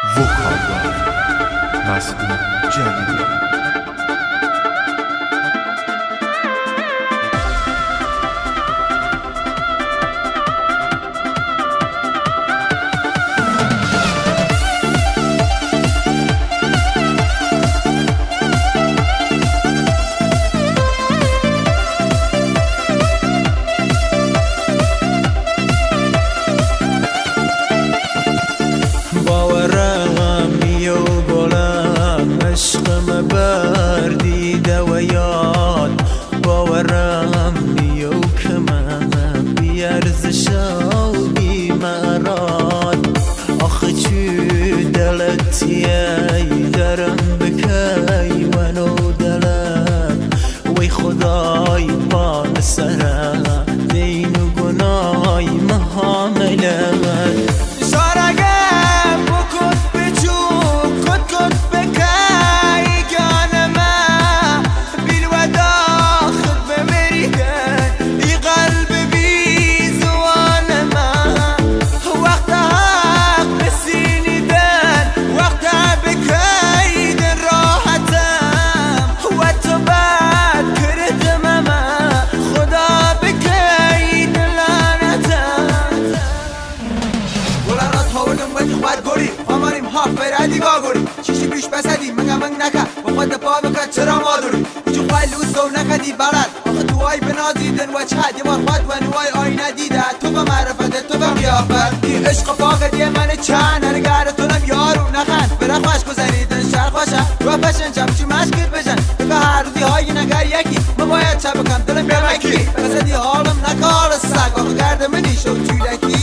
وکالات مسئول جلیلی. بردیده و یاد باورم نیو که من بیارزش و بیمراد آخه چی دلتیه درم بکی ونو دلت وی خدای بان سره دین و گنای محاملت فرادی گاگوری چیشی بیش بسدی منگا منگ نکا و خود پا بکن چرا مادوری ایجو خواه لوز و نکدی بلد آخه توای بنازیدن و چهد یه بار خود و نوای آینه دیده تو به معرفت تو به قیافت این عشق فاقدی من چند هرگره تونم یارو نخند برا خوش گذریدن شهر خوشه و پشن چمچی مشکل بشن به هر روزی های نگر یکی من باید چه بکم دلم بیمکی بزدی حالم نکار سگ آخه گرد منی شو چیلکی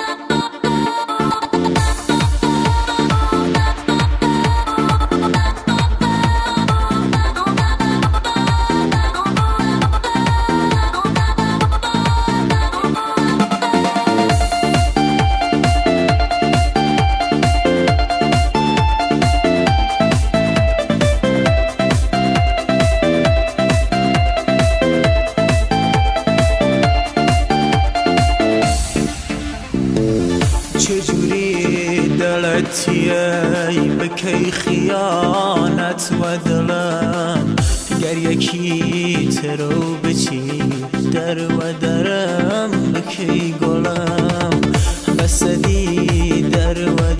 چجوری دلتیه بکی خیانت و دلم گر یکی ترو بچی در و درم بکی گلم بسدی در و